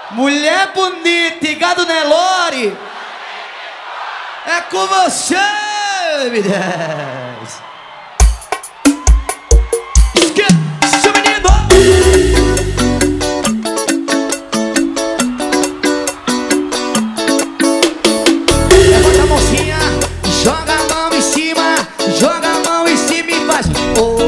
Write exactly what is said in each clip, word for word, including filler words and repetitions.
Mulher bonita e gado Nelore, é com você, me desce. Esquece, menino. Levanta a mãozinha, joga a mão em cima, joga a mão em cima e faz oh.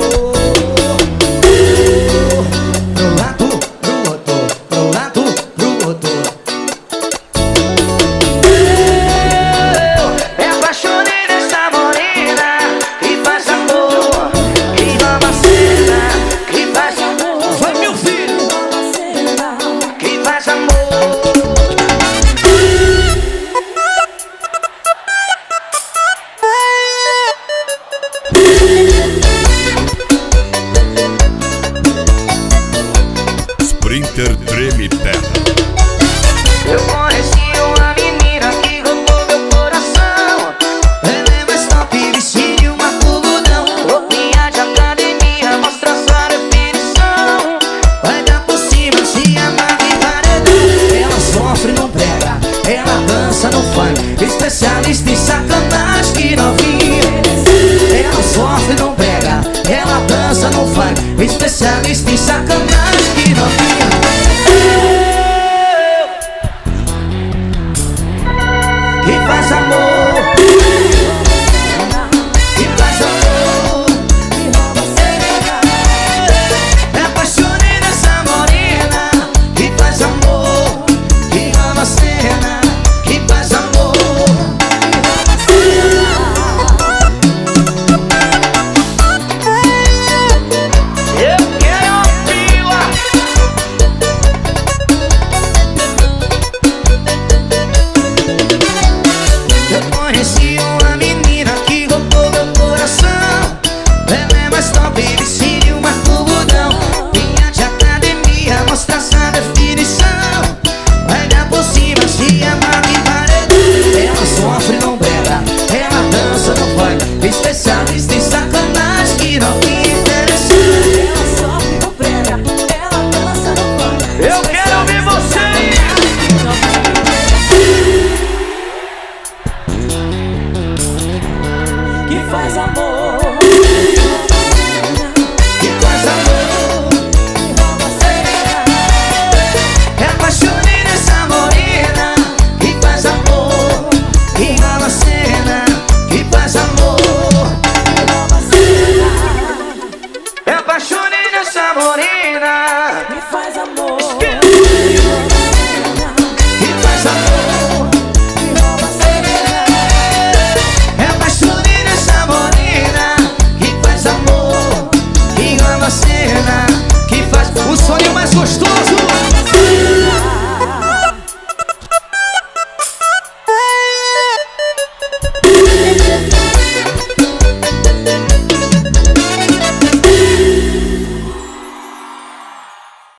Sprinter treme terra. Eu conheci uma menina que roubou meu coração. Ela é mais top, vestido uma coludão. Roupinha de academia, mostra sua definição. Vai dar por cima, se amarra em paredão. Ela sofre, não prega, ela dança no funk. Especialista em sacanagem que novinha. Ela sofre, não prega, ela dança no funk. Especialista em sacanagem.